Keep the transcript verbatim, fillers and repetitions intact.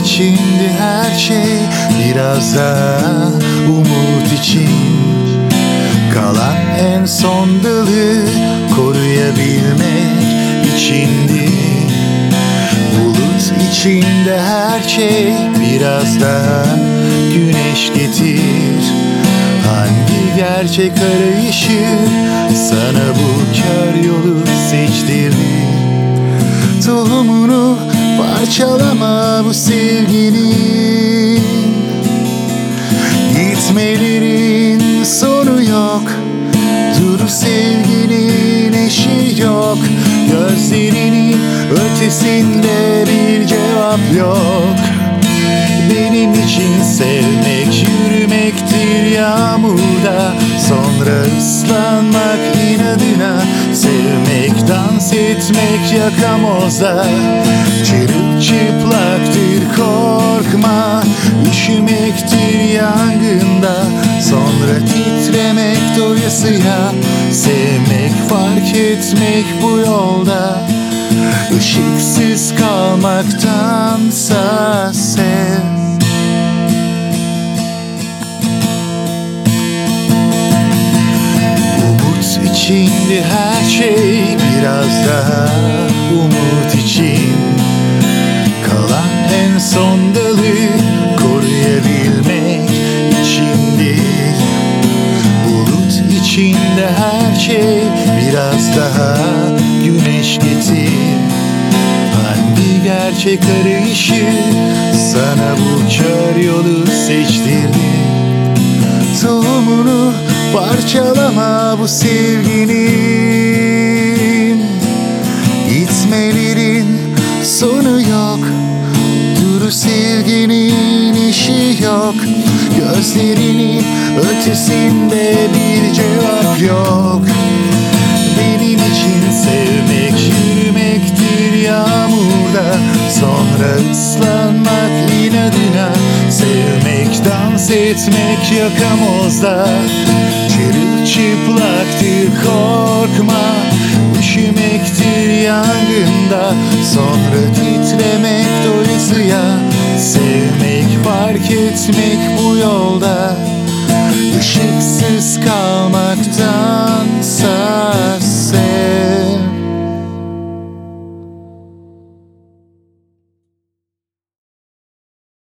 içindi her şey, biraz daha umut için. Kalan en son dalı koruyabilmek içindi. Bulut içinde her şey, biraz daha güneş getir. Hangi gerçek arayışı sana bu kör yolu seçtirdi? Tohumunu parçalama bu sevginin. Gitmelerin sonu yok, dur sevginin eşi yok. Gözlerinin ötesinde bir cevap yok. Benim için sevmek yürümektir yağmurda, sonra ıslanmak inadına. Sevmek dans etmek yakamozda, çırılçıplaktır korkma. Üşümektir yangında, sonra titremek doyasıya. Sevmek fark etmek bu yolda, ışıksız kalmaktansa sev. Umut içindi her şey, biraz daha umut için. Kalan en son dalı koruyabilmek içindir. Bulut içinde her şey, biraz daha güneş getir. Hangi gerçek arayışı sana bu kör yolu seçtirdi? Tohumunu parçalama bu sevginin. Gitmelerin sonu yok, dur sevginin işi yok. Gözlerinin ötesinde bir cevap yok. Benim için sevmek yürümektir yağmurda, sonra ıslanmak inadına. Sevmek dans etmek yakamozda, çırılçıplaktır korkma. Üşümektir yangında, sonra titremek doyasıya. Sevmek fark etmek bu yolda, ışıksız kalmaktansa